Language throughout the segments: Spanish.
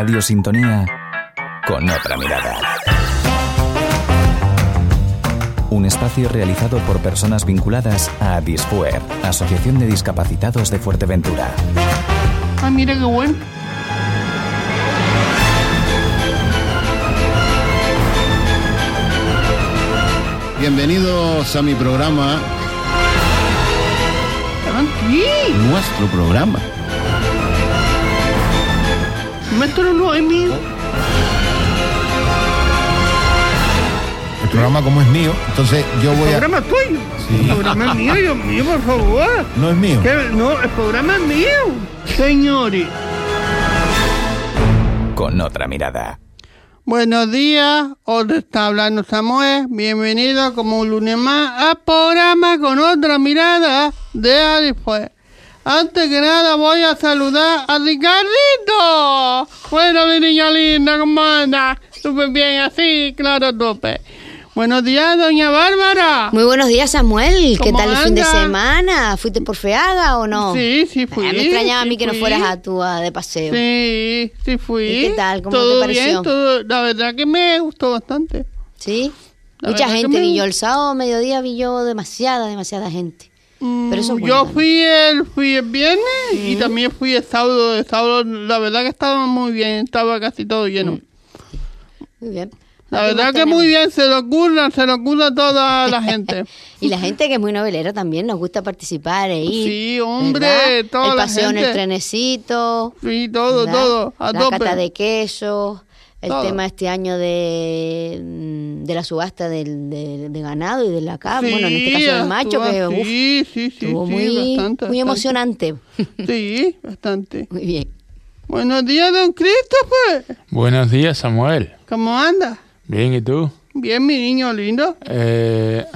Radio Sintonía con otra mirada. Un espacio realizado por personas vinculadas a Adisfuer, Asociación de Discapacitados de Fuerteventura. Ah, mira qué bueno. Bienvenidos a mi programa. Nuestro programa. Nuestro no es mío. El programa como es mío, entonces yo voy a... El programa es tuyo. Sí. El programa es mío, Dios mío, por favor. No es mío. ¿Qué? No, el programa es mío. Señores. Con otra mirada. Buenos días, os está hablando Samuel. Bienvenido como un lunes más al programa con otra mirada de Adisfuer. Antes que nada voy a saludar a Ricardito. Bueno, mi niña linda, ¿cómo anda? Súper bien, así, claro, tope. Buenos días, doña Bárbara. Muy buenos días, Samuel. ¿Qué ¿Cómo tal el fin de anda? semana? ¿Fuiste por Feaga o no? Sí, fui. Me extrañaba a mí que no fui. fueras a tu de paseo. Sí, fui. ¿Y qué tal? ¿Cómo ¿Todo te pareció? bien? Todo, la verdad que me gustó bastante. ¿Sí? La Mucha verdad que gente me- vi yo. El sábado mediodía vi yo demasiada gente. Pero eso es bueno Yo también. fui el viernes y también fui el sábado. El sábado, la verdad que estaba muy bien, estaba casi todo lleno. Muy bien. La ¿Qué verdad más que muy tenemos? bien, se lo ocurra a toda la gente. Y la gente que es muy novelera también nos gusta participar e ir. Sí, hombre, ¿verdad? toda el la paseo en gente. el trenecito. Sí, todo, ¿verdad? todo, a la tope. cata de queso, el Todo. tema este año de la subasta de ganado y de la cabra, bueno, en este caso del macho, que uf, sí, estuvo muy, bastante, muy emocionante. Sí, bastante. Muy bien. Buenos días, don Christopher. Buenos días, Samuel. ¿Cómo anda? Bien, ¿y tú? Bien, mi niño lindo. ¿Qué?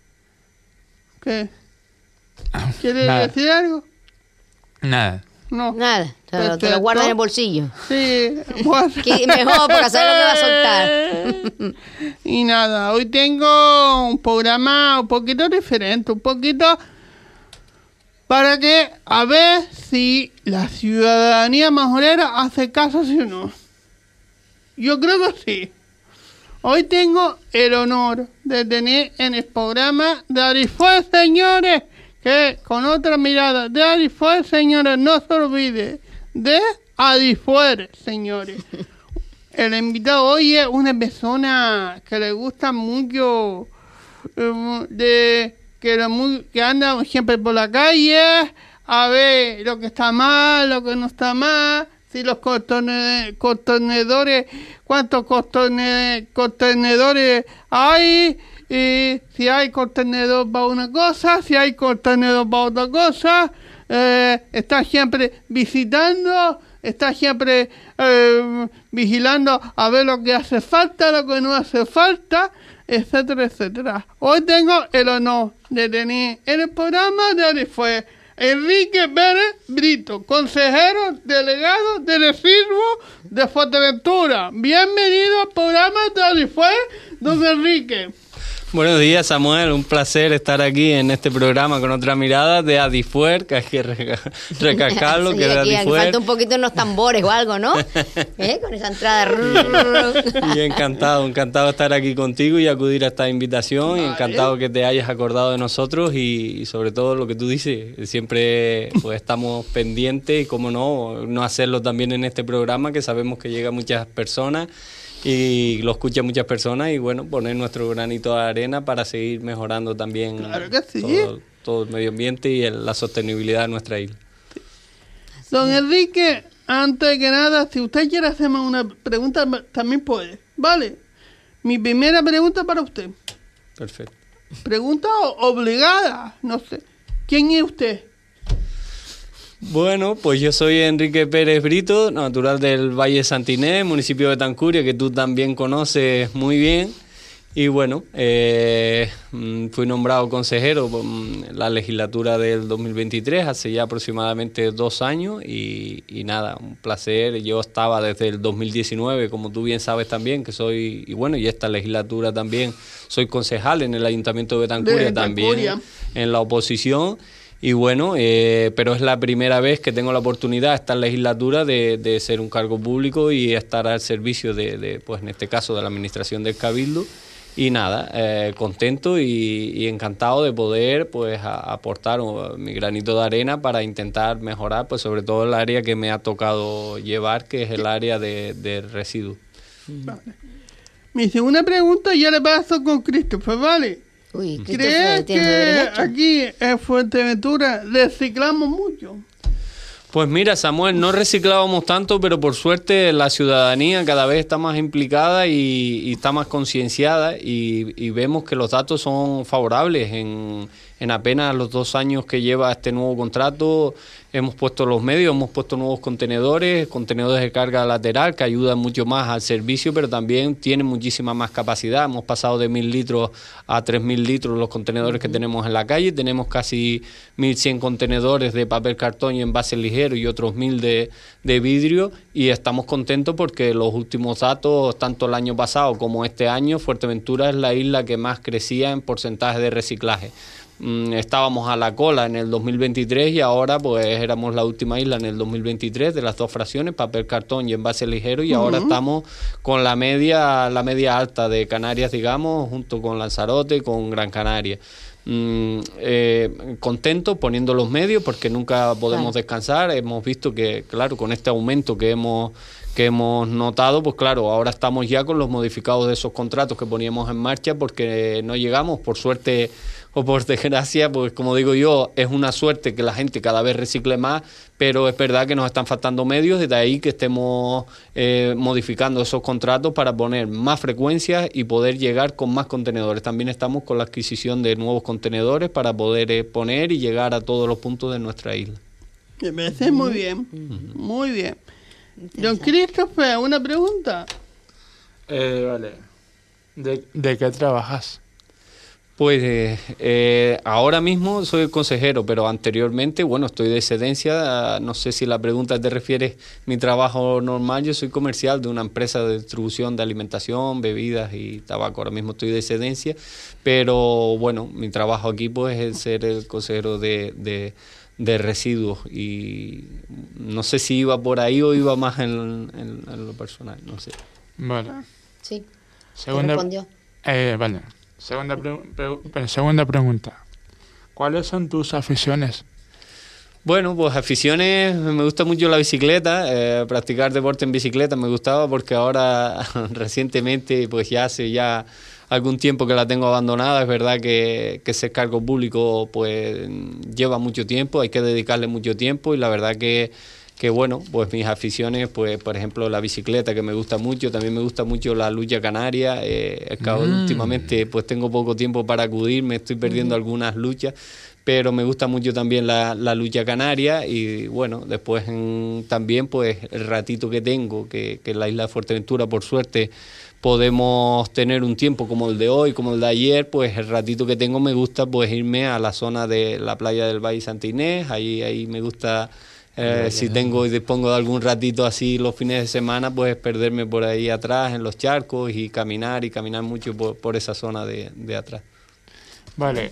¿Quieres Nada. decir algo? Nada. No. Nada, te lo Perfecto. guardas en el bolsillo. Sí, bueno. Que mejor, porque sabes lo que va a soltar. Y nada, hoy tengo un programa un poquito diferente, un poquito para que a ver si la ciudadanía majorera hace caso, sí o no. Yo creo que sí. Hoy tengo el honor de tener en el programa de Adisfuer, señores, que con otra mirada de Adisfuer, señores, no se olvide de Adisfuer, señores. El invitado hoy es una persona que le gusta mucho, que anda siempre por la calle a ver lo que está mal, lo que no está mal, si los contenedores, cuántos contenedores hay, y si hay contenedor para una cosa, si hay contenedor para otra cosa. Está siempre visitando, está siempre vigilando a ver lo que hace falta, lo que no hace falta, etcétera, etcétera. Hoy tengo el honor de tener en el programa de Adisfuer Enrique Pérez Brito, consejero delegado del Sismo de Fuerteventura. Bienvenido al programa de Adisfuer, don Enrique. Buenos días, Samuel, un placer estar aquí en este programa con otra mirada de Adisfuer, que hay que recalcarlo, Sí, que de aquí Adisfuer. falta un poquito unos tambores o algo, ¿no? Con esa entrada. Y encantado de estar aquí contigo y acudir a esta invitación, y encantado que te hayas acordado de nosotros y sobre todo lo que tú dices, siempre pues estamos pendientes y cómo no hacerlo también en este programa, que sabemos que llega a muchas personas y lo escuchan muchas personas, y bueno, poner nuestro granito de arena para seguir mejorando también Claro que sí. todo el medio ambiente y la sostenibilidad de nuestra isla. Don Enrique, antes que nada, si usted quiere hacerme una pregunta, también puede, ¿vale? Mi primera pregunta para usted. Perfecto. Pregunta obligada, no sé. ¿Quién es usted? Bueno, pues yo soy Enrique Pérez Brito, natural del Valle de Santinés, municipio de Tancúria, que tú también conoces muy bien. Y bueno, fui nombrado consejero en la legislatura del 2023, hace ya aproximadamente 2 años, y nada, un placer. Yo estaba desde el 2019, como tú bien sabes también, que soy, y bueno, y esta legislatura también, soy concejal en el Ayuntamiento de Betancuria, también en la oposición. Y bueno, pero es la primera vez que tengo la oportunidad, esta legislatura, de ser un cargo público y estar al servicio pues en este caso, de la administración del Cabildo. Y nada, contento y encantado de poder pues aportar mi granito de arena para intentar mejorar, pues sobre todo el área que me ha tocado llevar, que es el área de residuos. Vale. Mi segunda pregunta ya le paso con Christopher, ¿vale? Uy, ¿Crees Christopher, tienes que derecho. aquí en Fuerteventura reciclamos mucho? Pues mira, Samuel, no reciclábamos tanto, pero por suerte la ciudadanía cada vez está más implicada y está más concienciada y vemos que los datos son favorables. En apenas los 2 años que lleva este nuevo contrato hemos puesto los medios, hemos puesto nuevos contenedores de carga lateral que ayudan mucho más al servicio, pero también tienen muchísima más capacidad. Hemos pasado de 1.000 litros a 3.000 litros los contenedores que tenemos en la calle. Tenemos casi 1.100 contenedores de papel, cartón y envases ligeros y otros 1.000 de vidrio, y estamos contentos porque los últimos datos, tanto el año pasado como este año, Fuerteventura es la isla que más crecía en porcentaje de reciclaje. Estábamos a la cola en el 2023 y ahora pues éramos la última isla en el 2023 de las 2 fracciones, papel, cartón y envase ligero, y ahora estamos con la media alta de Canarias, digamos, junto con Lanzarote, con Gran Canaria. Contento poniendo los medios porque nunca podemos descansar. Hemos visto que, claro, con este aumento que hemos notado, pues claro, ahora estamos ya con los modificados de esos contratos que poníamos en marcha porque no llegamos, por suerte o por desgracia, pues como digo yo, es una suerte que la gente cada vez recicle más, pero es verdad que nos están faltando medios, desde ahí que estemos modificando esos contratos para poner más frecuencias y poder llegar con más contenedores. También estamos con la adquisición de nuevos contenedores para poder poner y llegar a todos los puntos de nuestra isla. Me parece muy bien, muy bien. Don Christopher, una pregunta. Vale. ¿De qué trabajas? Pues ahora mismo soy consejero, pero anteriormente, bueno, estoy de excedencia. No sé si la pregunta te refieres a mi trabajo normal. Yo soy comercial de una empresa de distribución de alimentación, bebidas y tabaco. Ahora mismo estoy de excedencia, pero bueno, mi trabajo aquí pues es ser el consejero de residuos, y no sé si iba por ahí o iba más en lo personal, no sé. Vale. Sí, Segunda, respondió. vale. Segunda pregunta. ¿Cuáles son tus aficiones? Bueno, pues aficiones, me gusta mucho la bicicleta, practicar deporte en bicicleta me gustaba, porque ahora recientemente, pues ya hace algún tiempo que la tengo abandonada. Es verdad que ser cargo público pues lleva mucho tiempo, hay que dedicarle mucho tiempo, y la verdad que bueno, pues mis aficiones, pues por ejemplo la bicicleta, que me gusta mucho, también me gusta mucho la lucha canaria. Últimamente pues tengo poco tiempo para acudir, me estoy perdiendo algunas luchas, pero me gusta mucho también la lucha canaria. Y bueno, después también pues el ratito que tengo, que en la isla de Fuerteventura por suerte podemos tener un tiempo como el de hoy, como el de ayer, pues el ratito que tengo me gusta pues irme a la zona de la playa del Valle Santa Inés. Ahí me gusta, si tengo y dispongo de algún ratito así los fines de semana, pues perderme por ahí atrás en los charcos y caminar mucho por esa zona de atrás. Vale.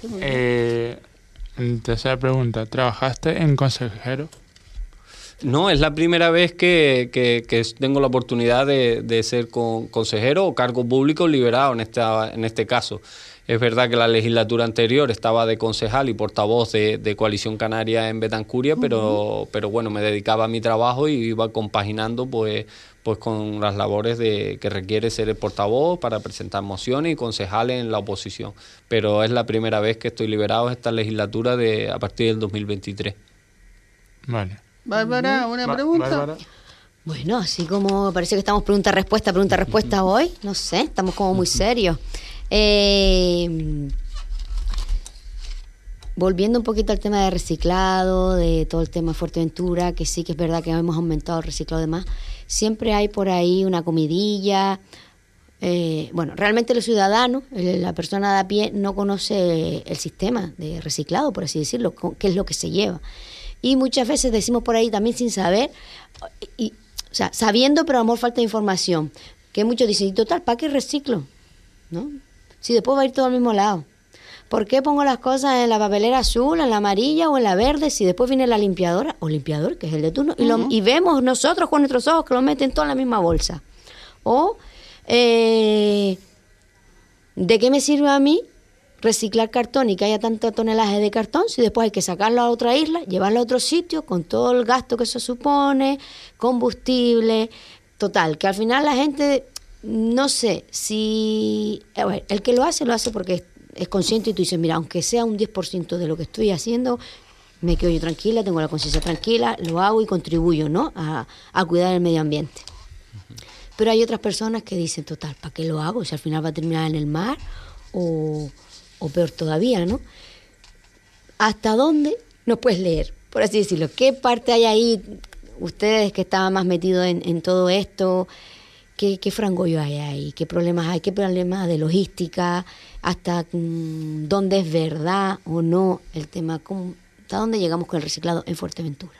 Tercera pregunta. ¿Trabajaste en consejero? No, es la primera vez que tengo la oportunidad de ser consejero o cargo público liberado en este caso. Es verdad que la legislatura anterior estaba de concejal y portavoz de Coalición Canaria en Betancuria, pero bueno, me dedicaba a mi trabajo y iba compaginando pues con las labores que requiere ser el portavoz para presentar mociones y concejales en la oposición. Pero es la primera vez que estoy liberado en esta legislatura a partir del 2023. Vale. Bárbara, una pregunta. Bárbara. Bueno, así como parece que estamos pregunta-respuesta hoy, no sé, estamos como muy serios. Volviendo un poquito al tema de reciclado, de todo el tema de Fuerteventura, que sí que es verdad que hemos aumentado el reciclado y demás, siempre hay por ahí una comidilla. Bueno, realmente los ciudadanos, la persona de a pie, no conoce el sistema de reciclado, por así decirlo, qué es lo que se lleva. Y muchas veces decimos por ahí también sin saber, o sea, sabiendo, pero a lo mejor falta de información, que muchos dicen, y total, ¿para qué reciclo? ¿No? Si después va a ir todo al mismo lado. ¿Por qué pongo las cosas en la papelera azul, en la amarilla o en la verde si después viene la limpiadora o limpiador, que es el de turno, y vemos nosotros con nuestros ojos que lo meten todo en la misma bolsa? O, ¿de qué me sirve a mí reciclar cartón y que haya tanto tonelaje de cartón si después hay que sacarlo a otra isla, llevarlo a otro sitio con todo el gasto que eso supone, combustible, total, que al final la gente, no sé, si el que lo hace porque es consciente y tú dices, mira, aunque sea un 10% de lo que estoy haciendo, me quedo yo tranquila, tengo la conciencia tranquila, lo hago y contribuyo, ¿no?, a cuidar el medio ambiente. Pero hay otras personas que dicen, total, ¿para qué lo hago? Si al final va a terminar en el mar o peor todavía, ¿no? ¿Hasta dónde nos puedes leer? Por así decirlo. ¿Qué parte hay ahí, ustedes que estaban más metidos en todo esto? ¿Qué frangollo hay ahí? ¿Qué problemas hay? ¿Qué problemas de logística? ¿Hasta dónde es verdad o no el tema? ¿Hasta dónde llegamos con el reciclado en Fuerteventura?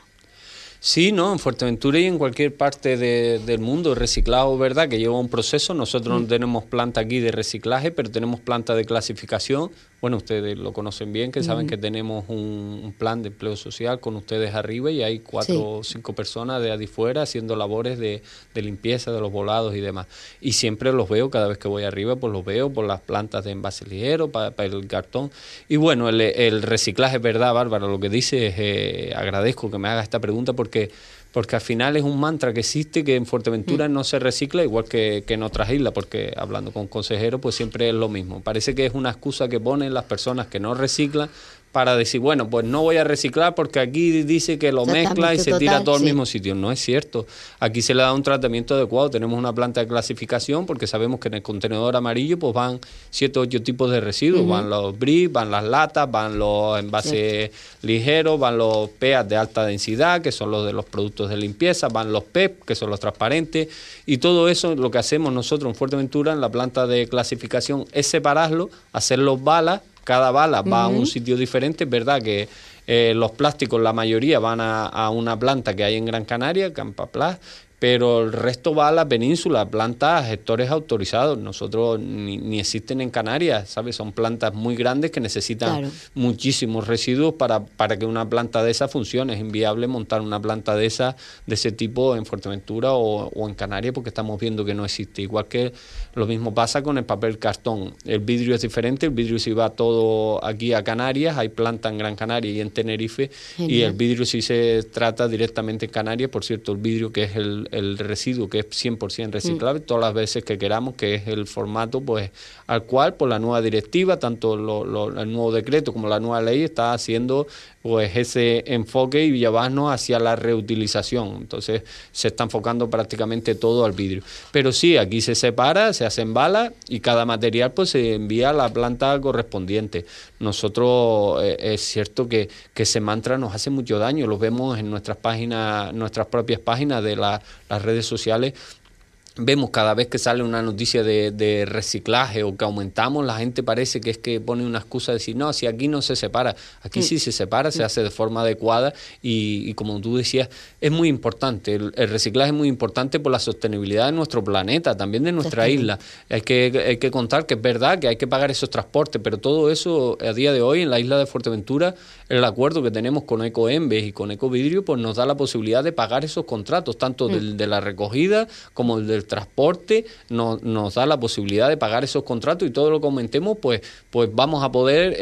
Sí, no, en Fuerteventura y en cualquier parte del mundo, el reciclado, ¿verdad?, que lleva un proceso. Nosotros no tenemos planta aquí de reciclaje, pero tenemos planta de clasificación. Bueno, ustedes lo conocen bien, que saben que tenemos un plan de empleo social con ustedes arriba y hay 4 o 5 personas de afuera haciendo labores de limpieza de los volados y demás. Y siempre los veo, cada vez que voy arriba, pues los veo por las plantas de envase ligero, para el cartón. Y bueno, el reciclaje, ¿verdad, Bárbara? Lo que dices, agradezco que me hagas esta pregunta porque al final es un mantra que existe, que en Fuerteventura no se recicla, igual que en otras islas, porque hablando con consejeros, pues siempre es lo mismo. Parece que es una excusa que ponen las personas que no reciclan para decir, bueno, pues no voy a reciclar porque aquí dice que lo mezcla y se tira todo al mismo sitio. No es cierto. Aquí se le da un tratamiento adecuado. Tenemos una planta de clasificación porque sabemos que en el contenedor amarillo pues van 7 o 8 tipos de residuos. Van los BRIC, van las latas, van los envases ligeros, van los PEAs de alta densidad, que son los de los productos de limpieza, van los PEP, que son los transparentes, y todo eso lo que hacemos nosotros en Fuerteventura, en la planta de clasificación, es separarlo, hacerlos balas. Cada bala va a un sitio diferente. Es verdad que los plásticos, la mayoría, van a una planta que hay en Gran Canaria, Campaplast, pero el resto va a la península, plantas, gestores autorizados. Nosotros ni existen en Canarias, ¿sabes? Son plantas muy grandes que necesitan muchísimos residuos para que una planta de esa funcione. Es inviable montar una planta de ese tipo en Fuerteventura o en Canarias, porque estamos viendo que no existe. Igual que lo mismo pasa con el papel cartón. El vidrio es diferente, el vidrio sí va todo aquí a Canarias, hay planta en Gran Canaria y en Tenerife. Genial. Y el vidrio sí se trata directamente en Canarias. Por cierto, el vidrio, que es el residuo, que es 100% reciclable, todas las veces que queramos, que es el formato pues al cual por la nueva directiva, tanto el nuevo decreto como la nueva ley está haciendo pues ese enfoque y llevarnos hacia la reutilización. Entonces se está enfocando prácticamente todo al vidrio. Pero sí, aquí se separa, se hacen balas y cada material pues se envía a la planta correspondiente. Nosotros es cierto que ese mantra nos hace mucho daño, lo vemos en nuestras páginas, nuestras propias páginas de las redes sociales. Vemos cada vez que sale una noticia de reciclaje o que aumentamos, la gente parece que es que pone una excusa de decir, no, si aquí no se separa. Aquí sí se separa, se hace de forma adecuada y como tú decías, es muy importante. El reciclaje es muy importante por la sostenibilidad de nuestro planeta, también de nuestra isla. Hay que contar que es verdad que hay que pagar esos transportes, pero todo eso a día de hoy en la isla de Fuerteventura, el acuerdo que tenemos con Ecoembes y con Ecovidrio, pues nos da la posibilidad de pagar esos contratos, tanto de la recogida como el del transporte. Nos da la posibilidad de pagar esos contratos y todo lo que aumentemos pues vamos a poder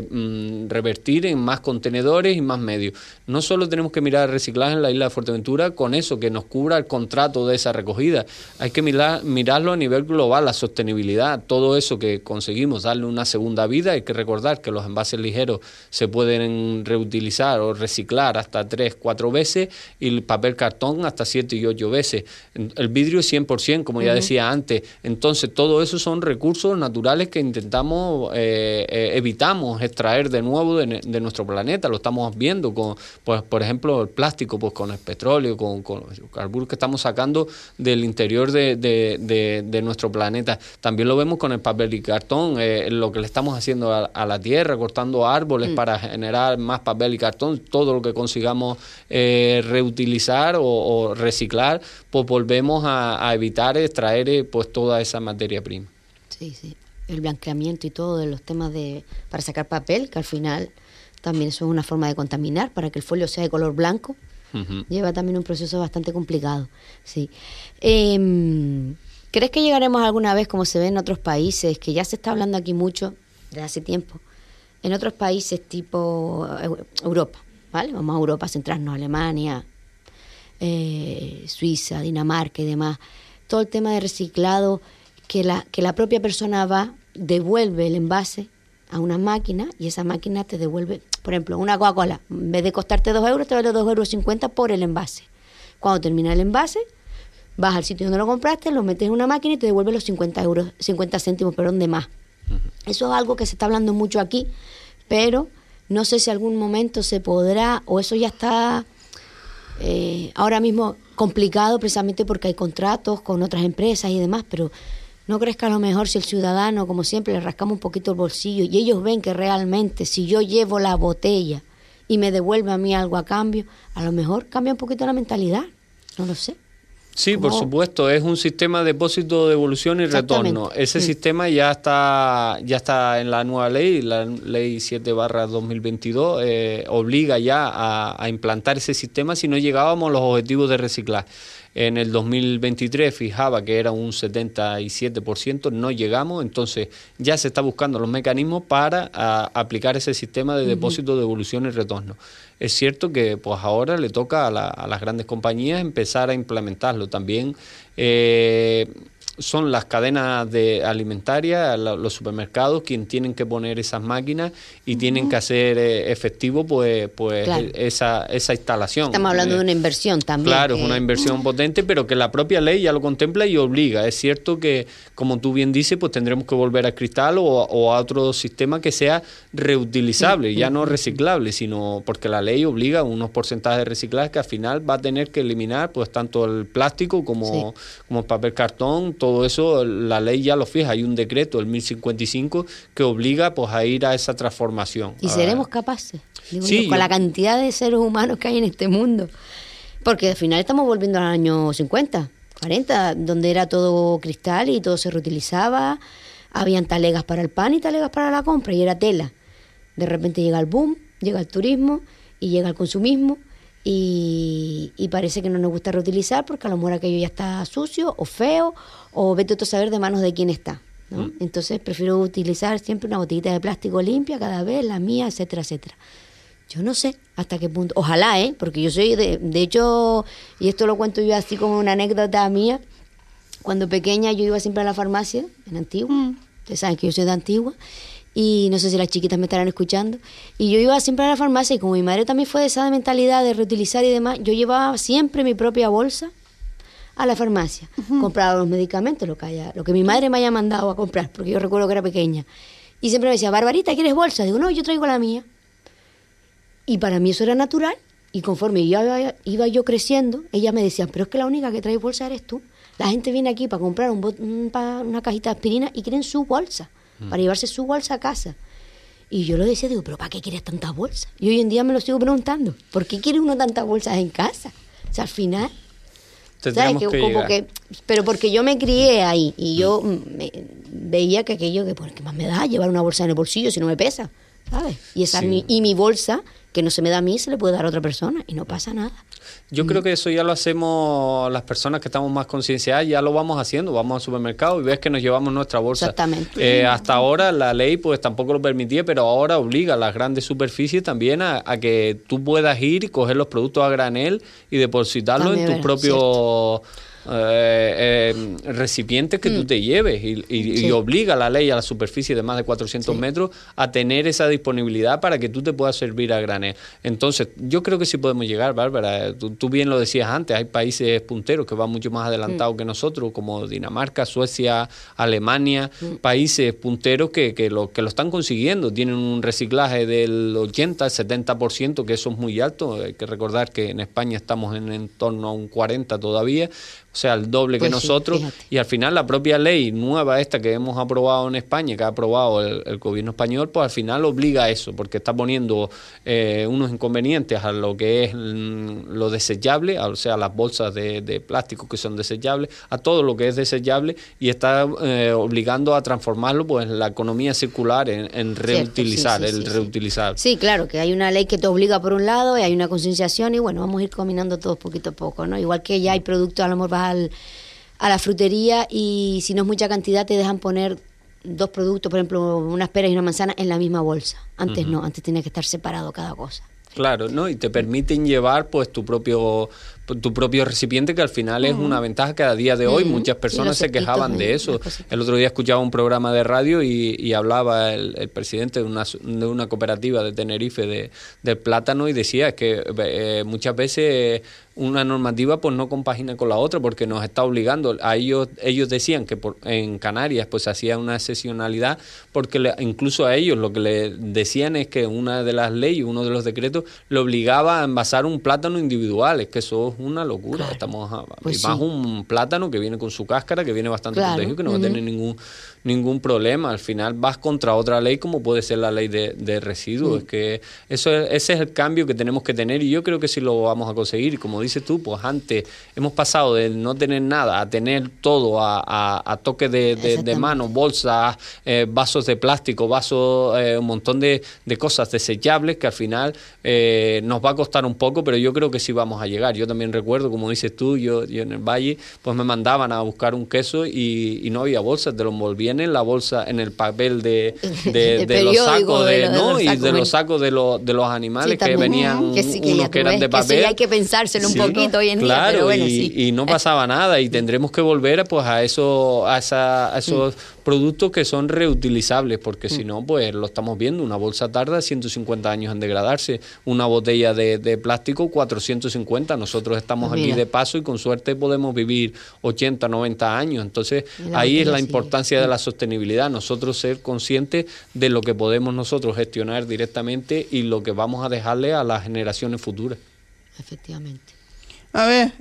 revertir en más contenedores y más medios. No solo tenemos que mirar el reciclaje en la isla de Fuerteventura con eso, que nos cubra el contrato de esa recogida, hay que mirarlo a nivel global, la sostenibilidad, todo eso que conseguimos darle una segunda vida. Hay que recordar que los envases ligeros se pueden reutilizar o reciclar hasta 3-4 veces y el papel cartón hasta 7 y 8 veces. El vidrio es 100%, como ya decía antes. Entonces, todo eso son recursos naturales que intentamos, evitamos extraer de nuevo de nuestro planeta. Lo estamos viendo con, pues, por ejemplo, el plástico, pues con el petróleo, con los hidrocarburos que estamos sacando del interior de nuestro planeta. También lo vemos con el papel y cartón, lo que le estamos haciendo a la tierra, cortando árboles para generar más papel y cartón. Todo lo que consigamos reutilizar o reciclar, pues volvemos a evitar extraer pues toda esa materia prima. Sí. el blanqueamiento y todo de los temas para sacar papel, que al final también eso es una forma de contaminar, para que el folio sea de color blanco. Ujú. Lleva también un proceso bastante complicado, sí. ¿Crees que llegaremos alguna vez, como se ve en otros países, que ya se está hablando aquí mucho, desde hace tiempo, en otros países tipo Europa, ¿vale? Vamos a Europa, centrarnos, Alemania, Suiza, Dinamarca y demás. Todo el tema de reciclado, que la propia persona va, devuelve el envase a una máquina y esa máquina te devuelve, por ejemplo, una Coca-Cola, en vez de costarte 2 euros, te vale 2,50 € por el envase. Cuando termina el envase, vas al sitio donde lo compraste, lo metes en una máquina y te devuelve los 50 céntimos, de más. Eso es algo que se está hablando mucho aquí, pero no sé si algún momento se podrá, o eso ya está ahora mismo complicado precisamente porque hay contratos con otras empresas y demás, pero ¿no crees que a lo mejor si el ciudadano, como siempre, le rascamos un poquito el bolsillo y ellos ven que realmente si yo llevo la botella y me devuelve a mí algo a cambio, a lo mejor cambia un poquito la mentalidad? No lo sé. Sí, por supuesto, es un sistema de depósito, devolución y retorno. Ese sistema ya está en la nueva ley, la ley 7/2022, obliga ya a implantar ese sistema si no llegábamos a los objetivos de reciclaje. En el 2023 fijaba que era un 77%, no llegamos, entonces ya se está buscando los mecanismos para aplicar ese sistema de depósito, devolución y retorno. Es cierto que pues ahora le toca a las grandes compañías empezar a implementarlo. También son las cadenas alimentarias, los supermercados, quienes tienen que poner esas máquinas y tienen que hacer efectivo claro, esa instalación. Estamos hablando de una inversión también. Claro, es una inversión potente, pero que la propia ley ya lo contempla y obliga. Es cierto que, como tú bien dices, pues tendremos que volver al cristal o a otro sistema que sea reutilizable, ya no reciclable, sino porque la ley obliga a unos porcentajes de reciclaje que al final va a tener que eliminar pues tanto el plástico como el papel cartón. Todo eso la ley ya lo fija, hay un decreto, el 1055, que obliga pues a ir a esa transformación. ¿Y seremos capaces? Con la cantidad de seres humanos que hay en este mundo. Porque al final estamos volviendo al año 50, 40, donde era todo cristal y todo se reutilizaba, habían talegas para el pan y talegas para la compra y era tela. De repente llega el boom, llega el turismo y llega el consumismo. Y parece que no nos gusta reutilizar porque a lo mejor aquello ya está sucio o feo o vete tú a saber de manos de quién está, ¿no? Entonces prefiero utilizar siempre una botellita de plástico limpia cada vez, la mía, etcétera, etcétera. Yo no sé hasta qué punto, ojalá, porque yo soy de hecho, y esto lo cuento yo así como una anécdota mía, cuando pequeña yo iba siempre a la farmacia en Antigua, ustedes saben que yo soy de Antigua, y no sé si las chiquitas me estarán escuchando, y yo iba siempre a la farmacia y como mi madre también fue de esa mentalidad de reutilizar y demás, yo llevaba siempre mi propia bolsa a la farmacia, compraba los medicamentos, lo que mi madre me haya mandado a comprar, porque yo recuerdo que era pequeña, y siempre me decía, Barbarita, ¿quieres bolsa? Digo, no, yo traigo la mía, y para mí eso era natural, y conforme iba yo creciendo, ella me decía, pero es que la única que trae bolsa eres tú, la gente viene aquí para comprar una cajita de aspirina y quieren su bolsa, para llevarse su bolsa a casa. Y yo lo decía, digo, ¿pero para qué quieres tantas bolsas? Y hoy en día me lo sigo preguntando, ¿por qué quiere uno tantas bolsas en casa? O sea, al final, ¿sabes? Pero porque yo me crié ahí y yo veía que aquello que, pues, ¿qué más me da llevar una bolsa en el bolsillo si no me pesa? ¿Sabes? Y mi bolsa, que no se me da a mí, se le puede dar a otra persona y no pasa nada. Yo creo que eso ya lo hacemos las personas que estamos más concienciadas, ya lo vamos haciendo, vamos al supermercado y ves que nos llevamos nuestra bolsa. Exactamente. Hasta ahora la ley pues tampoco lo permitía, pero ahora obliga a las grandes superficies también a que tú puedas ir y coger los productos a granel y depositarlos también en tus propios recipientes que tú te lleves y obliga a la ley a la superficie de más de 400 metros a tener esa disponibilidad para que tú te puedas servir a granel. Entonces yo creo que sí podemos llegar, Bárbara, tú bien lo decías antes, hay países punteros que van mucho más adelantados que nosotros, como Dinamarca, Suecia, Alemania, países punteros que lo están consiguiendo, tienen un reciclaje del 80, 70%, que eso es muy alto, hay que recordar que en España estamos en torno a un 40 todavía, o sea, el doble que Pues sí, nosotros, fíjate. y al final la propia ley nueva esta que hemos aprobado en España, que ha aprobado el gobierno español, pues al final obliga a eso, porque está poniendo unos inconvenientes a lo que es lo desechable, o sea, las bolsas de plástico que son desechables, a todo lo que es desechable, y está obligando a transformarlo pues en la economía circular, en reutilizar, sí, sí, el sí. reutilizar. Sí, claro, que hay una ley que te obliga por un lado y hay una concienciación y bueno, vamos a ir combinando todos poquito a poco, ¿no? Igual que ya hay productos, a lo mejor vas a la frutería y si no es mucha cantidad te dejan poner 2 productos, por ejemplo, unas peras y una manzana en la misma bolsa. Antes no, antes tenía que estar separado cada cosa. Claro, ¿no? Y te permiten llevar pues tu propio recipiente, que al final es una ventaja que a día de hoy muchas personas se quejaban de eso. El otro día escuchaba un programa de radio y hablaba el presidente de una cooperativa de Tenerife del plátano y decía que muchas veces una normativa pues no compagina con la otra porque nos está obligando. A ellos decían que en Canarias pues hacía una excepcionalidad porque incluso a ellos lo que le decían es que una de las leyes, uno de los decretos, le obligaba a envasar un plátano individual. Es que eso es una locura. Claro. Y más un plátano que viene con su cáscara, que viene bastante protegido, que no va a tener ningún problema. Al final vas contra otra ley como puede ser la ley de residuos. Es que ese es el cambio que tenemos que tener y yo creo que sí lo vamos a conseguir. Y como dices tú, pues antes hemos pasado de no tener nada a tener todo a toque de mano, bolsas, vasos de plástico, vasos, un montón de cosas desechables que al final nos va a costar un poco, pero yo creo que sí vamos a llegar. Yo también recuerdo, como dices tú, yo en el Valle, pues me mandaban a buscar un queso y no había bolsas, te lo envolvían en la bolsa, en el papel de los sacos, de los sacos de los animales que venían, unos que eran de papel. Que sí hay que pensárselo un poquito hoy en día, pero bueno, y no pasaba nada y tendremos que volver pues a esos productos que son reutilizables, porque si no, pues lo estamos viendo, una bolsa tarda 150 años en degradarse, una botella de plástico 450, nosotros estamos aquí de paso y con suerte podemos vivir 80, 90 años, entonces ahí es la importancia de la sostenibilidad, nosotros ser conscientes de lo que podemos nosotros gestionar directamente y lo que vamos a dejarle a las generaciones futuras. Efectivamente. A ver,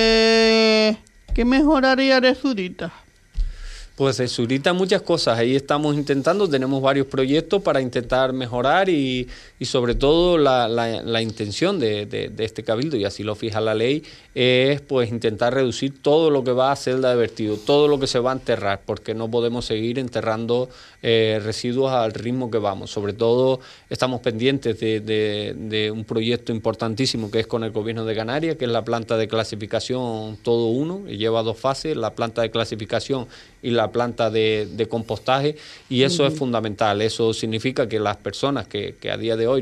¿qué mejoraría de Zurita? Pues de Zurita muchas cosas, ahí estamos intentando, tenemos varios proyectos para intentar mejorar y sobre todo la intención de este cabildo, y así lo fija la ley, es pues intentar reducir todo lo que va a celda de vertido, todo lo que se va a enterrar, porque no podemos seguir enterrando residuos al ritmo que vamos. Sobre todo estamos pendientes de un proyecto importantísimo que es con el gobierno de Canarias, que es la planta de clasificación Todo Uno, y lleva 2 fases, la planta de clasificación y la planta de compostaje, y eso es fundamental. Eso significa que las personas que a día de hoy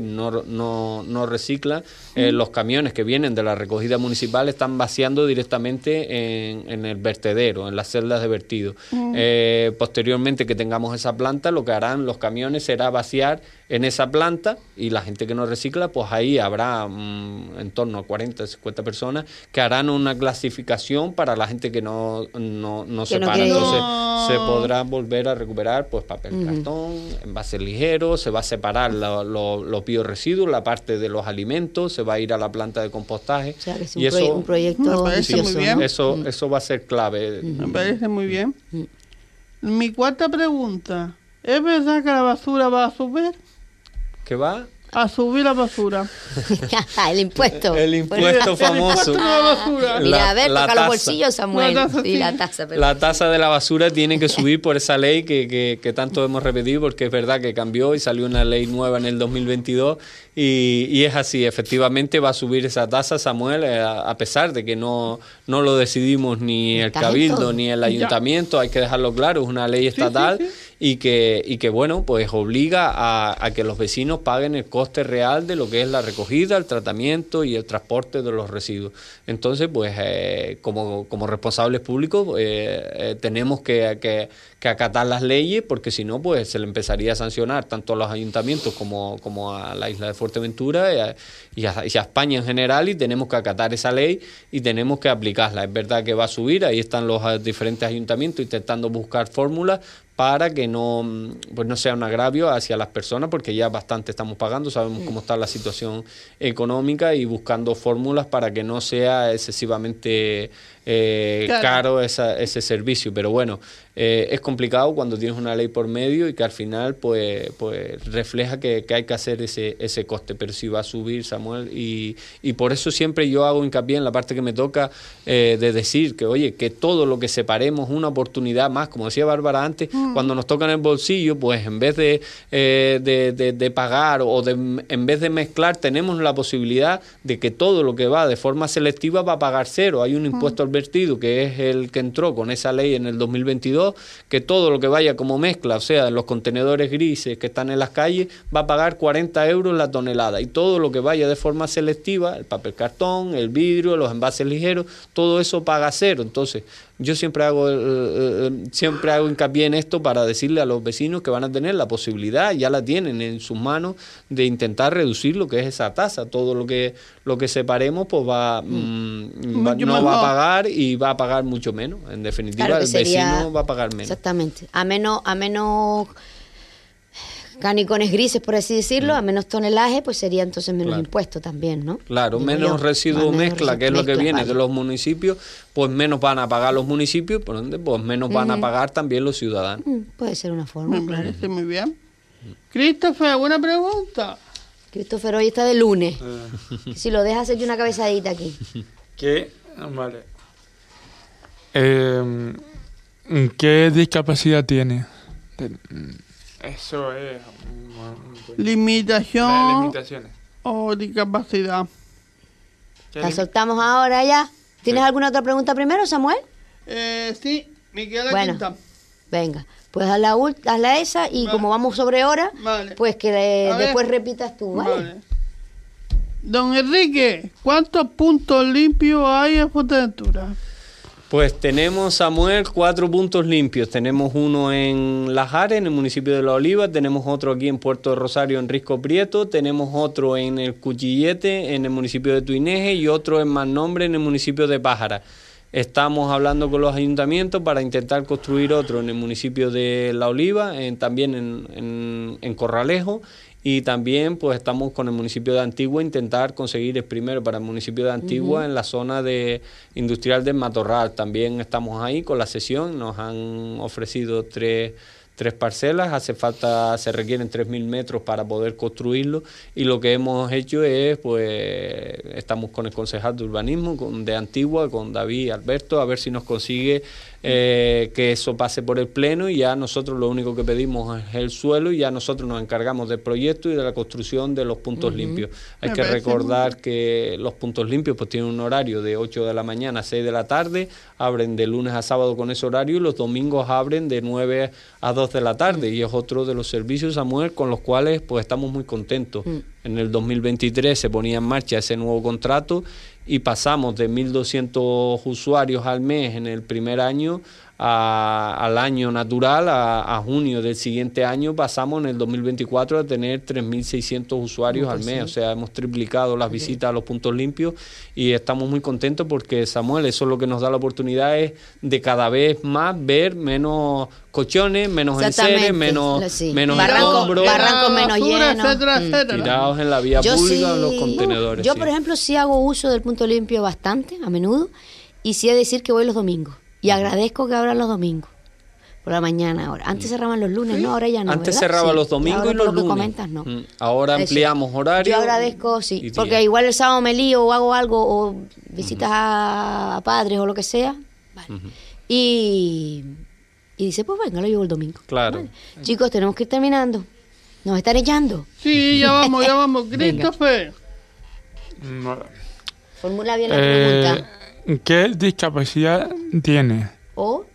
no reciclan, los camiones que vienen de la recogida municipal están vaciando directamente en el vertedero, en las celdas de vertido. Posteriormente que tengamos esa planta, lo que harán los camiones será vaciar en esa planta, y la gente que no recicla, pues ahí habrá en torno a 40, 50 personas que harán una clasificación para la gente que no separa. Entonces se podrá volver a recuperar pues papel cartón, envases ligeros, se va a separar los biorresiduos, la parte de los alimentos, se va a ir a la planta de compostaje. O sea, que es y eso, un proyecto me parece muy bien. Eso va a ser clave. Me parece muy bien. Mi cuarta pregunta, ¿es verdad que la basura va a subir? ¿Qué va? A subir la basura. El impuesto. El impuesto famoso. El impuesto de la basura. Mira, a ver, la toca tasa. los bolsillos, Samuel. La tasa, Sí, sí. la tasa. Pero... La tasa de la basura tiene que subir por esa ley que tanto hemos repetido, porque es verdad que cambió y salió una ley nueva en el 2022 y es así, efectivamente va a subir esa tasa, Samuel, a pesar de que no lo decidimos ni el Está en Cabildo todo. ni el Ayuntamiento, hay que dejarlo claro, es una ley estatal. sí. Y que bueno, pues obliga a que los vecinos paguen el coste real de lo que es la recogida, el tratamiento y el transporte de los residuos. Entonces, pues como responsables públicos tenemos que acatar las leyes, porque si no, pues se le empezaría a sancionar tanto a los ayuntamientos como a la isla de Fuerteventura y a España en general, y tenemos que acatar esa ley y tenemos que aplicarla. Es verdad que va a subir, ahí están los diferentes ayuntamientos intentando buscar fórmulas para que no, pues no sea un agravio hacia las personas, porque ya bastante estamos pagando, sabemos cómo está la situación económica, y buscando fórmulas para que no sea excesivamente caro ese servicio. Pero bueno, es complicado cuando tienes una ley por medio y que al final pues refleja que hay que hacer ese coste, pero sí va a subir, Samuel, y por eso siempre yo hago hincapié en la parte que me toca de decir que, oye, que todo lo que separemos una oportunidad más, como decía Bárbara antes, cuando nos toca en el bolsillo, pues en vez de pagar en vez de mezclar, tenemos la posibilidad de que todo lo que va de forma selectiva va a pagar cero. Hay un impuesto al vertido, que es el que entró con esa ley en el 2022, que todo lo que vaya como mezcla, o sea, los contenedores grises que están en las calles, va a pagar 40 euros la tonelada, y todo lo que vaya de forma selectiva, el papel cartón, el vidrio, los envases ligeros, todo eso paga cero. Entonces, yo siempre hago hincapié en esto para decirle a los vecinos que van a tener la posibilidad, ya la tienen en sus manos, de intentar reducir lo que es esa tasa. Todo lo que separemos pues no va a pagar, y va a pagar mucho menos. En definitiva, claro, el vecino va a pagar menos. Exactamente. A menos canicones grises, por así decirlo, a menos tonelaje, pues sería entonces menos impuesto también, ¿no? Claro, Digo menos yo, residuo mezcla, que es lo que viene vale. de los municipios, pues menos van a pagar los municipios, por ende, pues menos van a pagar también los ciudadanos. Puede ser una forma, Me claro. parece muy bien. Christopher, ¿alguna pregunta? Christopher hoy está de lunes. Si lo dejas, hacer una cabezadita aquí. Vale. ¿Qué discapacidad tiene? Eso es... Limitación limitaciones. o discapacidad. La soltamos ahora ya. ¿Tienes alguna otra pregunta primero, Samuel? Sí, me queda la Bueno. quinta. Venga, pues hazla esa, y Vale. como vamos sobre hora, Vale. pues que A ver. después repitas tú, ¿vale? Vale. Don Enrique, ¿cuántos puntos limpios hay en Fuerteventura? Pues tenemos, Samuel, 4 puntos limpios. Tenemos uno en Lajares, en el municipio de La Oliva, tenemos otro aquí en Puerto de Rosario, en Risco Prieto, tenemos otro en el Cuchillete, en el municipio de Tuineje, y otro en Mannombre, en el municipio de Pájara. Estamos hablando con los ayuntamientos para intentar construir otro en el municipio de La Oliva, también en Corralejo, y también pues estamos con el municipio de Antigua, intentar conseguir el primero para el municipio de Antigua en la zona industrial del Matorral. También estamos ahí con la sesión, nos han ofrecido tres parcelas, se requieren 3.000 metros para poder construirlo, y lo que hemos hecho es, pues, estamos con el concejal de urbanismo de Antigua, con David Alberto, a ver si nos consigue que eso pase por el pleno, y ya nosotros lo único que pedimos es el suelo, y ya nosotros nos encargamos del proyecto y de la construcción de los puntos limpios. Hay Me que parece recordar que los puntos limpios pues tienen un horario de 8 de la mañana a 6 de la tarde, abren de lunes a sábado con ese horario, y los domingos abren de 9 a 2 de la tarde, y es otro de los servicios, Samuel, con los cuales pues estamos muy contentos. En el 2023 se ponía en marcha ese nuevo contrato, y pasamos de 1.200 usuarios al mes en el primer año al año natural, a junio del siguiente año pasamos en el 2024 a tener 3.600 usuarios al mes, o sea, hemos triplicado las visitas a los puntos limpios, y estamos muy contentos porque, Samuel, eso es lo que nos da la oportunidad, es de cada vez más ver menos colchones, menos enseres, menos escombros barrancos menos llenos, etcétera, etcétera. tirados en la vía pública, en los contenedores. Yo, sí. por ejemplo, sí hago uso del punto limpio bastante, a menudo, y sí he de decir que voy los domingos. Y agradezco que abran los domingos, por la mañana ahora. Antes cerraban los lunes, ¿no? Ahora ya no, Antes ¿verdad? cerraba Sí. los domingos Ahora, y por los lo que lunes. comentas, no. Ahora Eso. ampliamos horario. Yo agradezco, y sí, días. porque igual el sábado me lío o hago algo, o visitas a padres o lo que sea, vale. Y dice, pues venga, lo llevo el domingo. Claro. Vale. Chicos, tenemos que ir terminando. Nos están echando. Sí, ya vamos. Christopher, Formula bien la pregunta. ¿Qué discapacidad tiene? O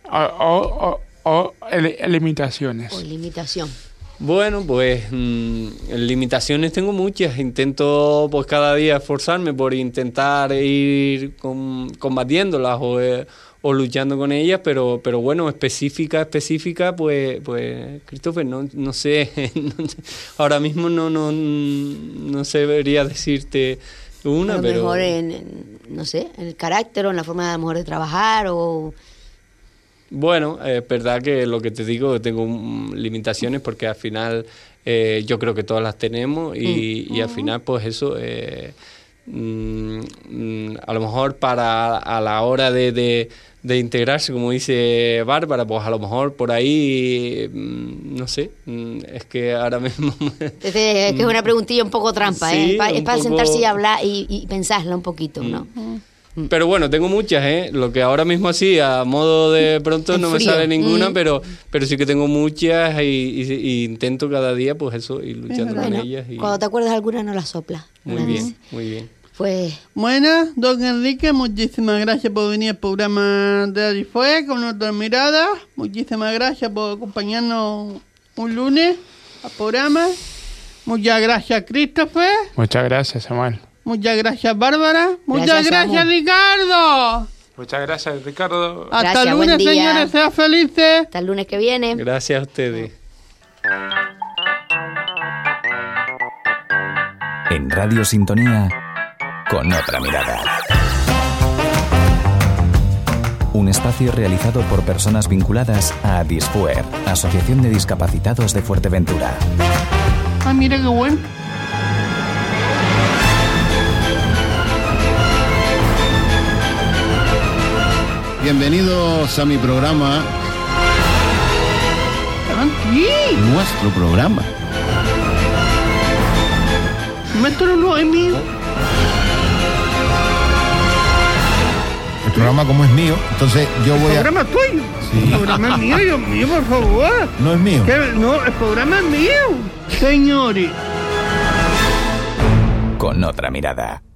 Limitaciones. limitación. Bueno, pues limitaciones tengo muchas. Intento pues cada día esforzarme por intentar ir combatiéndolas o luchando con ellas, pero bueno, específica, pues Christopher, no sé, ahora mismo no sabría decirte una, A lo pero mejor, no sé, en el carácter o en la forma de a lo mejor de trabajar, o... no, No sé, en el carácter o en la forma de a lo mejor de trabajar, o... Bueno, es verdad que lo que te digo, tengo limitaciones porque al final yo creo que todas las tenemos y al final pues eso, a lo mejor a la hora de integrarse, como dice Bárbara, pues a lo mejor por ahí, no sé, es que ahora mismo... Es que es una preguntilla un poco trampa, sí, es para sentarse y hablar y pensarla un poquito, ¿no? Pero bueno, tengo muchas, lo que ahora mismo así, a modo de pronto no me sale ninguna, pero sí que tengo muchas y intento cada día, pues eso, ir luchando con ellas. Y... Cuando te acuerdas de alguna, no la soplas. Muy bien, muy bien. Pues... Bueno, don Enrique, muchísimas gracias por venir al programa de Adifue con nuestras miradas. Muchísimas gracias por acompañarnos un lunes al programa. Muchas gracias, Christopher. Muchas gracias, Samuel. Muchas gracias, Bárbara. Muchas gracias, Ricardo. Muchas gracias, Ricardo. Hasta el lunes, señores. Sean felices. Hasta el lunes que viene. Gracias a ustedes. En Radio Sintonía, con otra mirada. Un espacio realizado por personas vinculadas a Adisfuer, Asociación de Discapacitados de Fuerteventura. Ah, mira qué bueno. Bienvenidos a mi programa. Nuestro programa. Nuestro no es mío. El programa como es mío, entonces yo voy El programa es tuyo. Sí. El programa es mío, Dios mío, por favor. No es mío. No, el programa es mío. Señores. Con otra mirada.